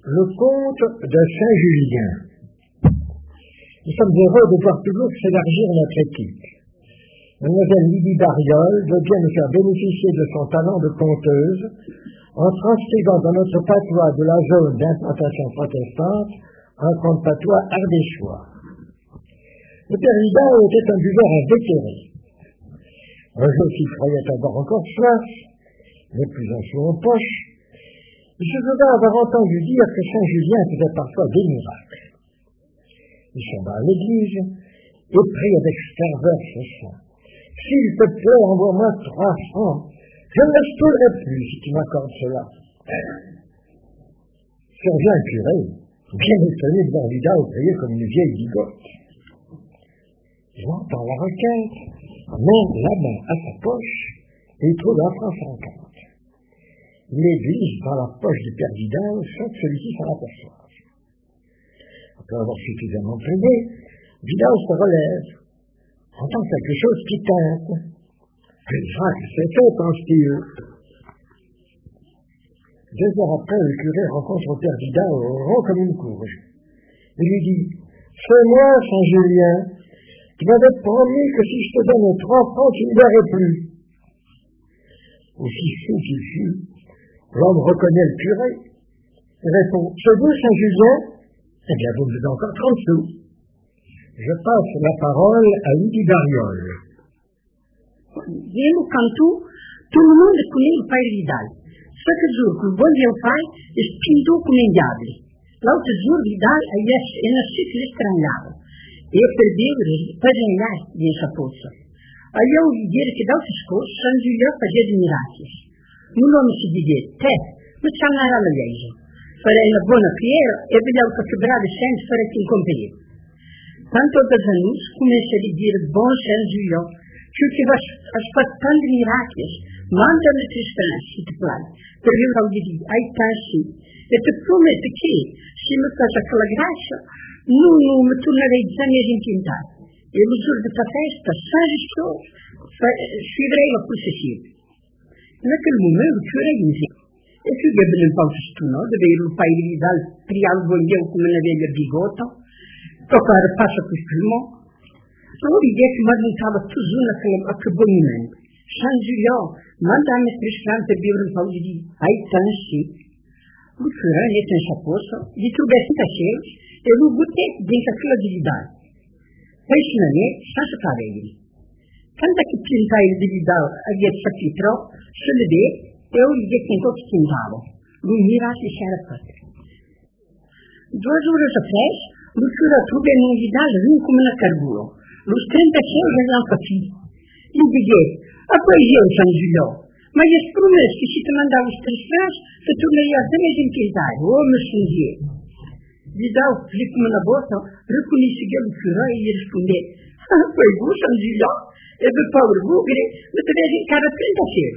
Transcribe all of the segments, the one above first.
Le conte de Saint-Julien. Nous sommes heureux de voir toujours s'élargir notre équipe. Mademoiselle Lydie Bariol veut bien nous faire bénéficier de son talent de conteuse en transcrivant dans notre patois de la zone d'implantation protestante un conte patois ardéchois. Le père Vidal était un buveur invétéré. Un jour s'il croyait avoir encore soif, mais plus un sou en poche, il se souvint avoir entendu dire que Saint-Julien faisait parfois des miracles. Il s'en va à l'église et prie avec ferveur ce soir. S'il te plaît, envoie-moi 3 francs. Je ne m'explorerai plus si tu m'accordes cela. Survient le curé, bien étonné de voir Vidal prier comme une vieille bigote. Il entend la requête, met la main à sa poche et il trouve 1,50 franc. Il les glisse dans la poche du père Vidal sans que celui-ci s'en aperçoive. Après avoir suffisamment prié, Vidal se relève, entend quelque chose qui tinte. Quel miracle c'est fait, pense-t-il. 2 heures après, le curé rencontre le père Vidal rond comme une courge. Il lui dit « C'est moi, Saint-Julien, tu m'avais promis que si je te donne 3 francs, tu ne verrais plus. » Aussi fou qu'il fut, l'homme reconnaît le curé et répond « C'est vous, Saint-Julien ? Eh bien, vous me donnez encore 30 sous. » Je passe la parole à Lydie Bariol. Dentro do canto, todo mundo comigo para Vidal. Só que juro que o bom Deus pai espintou com o diabo. Lá o tesouro Vidal aí é na cifra estranhada. E eu perdi para ganhar nessa poça. Aí eu digo que dá os escoços, São Julião fazia de milagres. No nome se diga, mas chamará a igreja. Para a boa primeira, eu vi o que quebrado sempre para quem compreende. Tanto outros anos, comecei a dizer bom São Julião, que eu tive as patentes de milagres, manda-me cristãs, se te plano. Para eu ao dizer, aí está assim. Eu te prometo que, se me faz aquela graça, não me tornarei desamesentintar. Eu me juro desta festa, seja estou, fibrei a possessiva. Naquele momento, o curei disse, eu fui bebendo um pão de não, de ver o pai de Vidal criar o bonhão como na velha bigota, tocar a passa com os pulmões. Eu liguei que me estava tudo naquele bonhão. São Julião, manda-me cristão para beber um pão de dia. Aí está assim. O curei, ele tem essa poça, de tudo assim está cheio, eu não botei dentro daquela de Vidal. Peixe na net, sans se parede. Quando é que pinta ele de Vidal a dieta sapitro, se lhe dê, eu lhe tentou que pintava. Não mirasse xerpa. 2 horas atrás, o cura tudo em um Vidal ruim como na carbura. Os 30 cheios já não fazia. E disse, apoiei o São Julião. Mas as promessas que se te mandava os 3 francs, se tornaria até mesmo pintar. Oh, me xinguei. Vidal, como na bolsa, reconheceu o cura e respondeu, foi vous, São Julião? Et de pauvre bougre, ne te verrai qu'à 30 chèvres.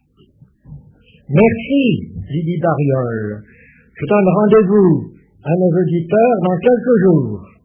Merci, Lydie Bariol. Je donne rendez-vous à nos auditeurs dans quelques jours.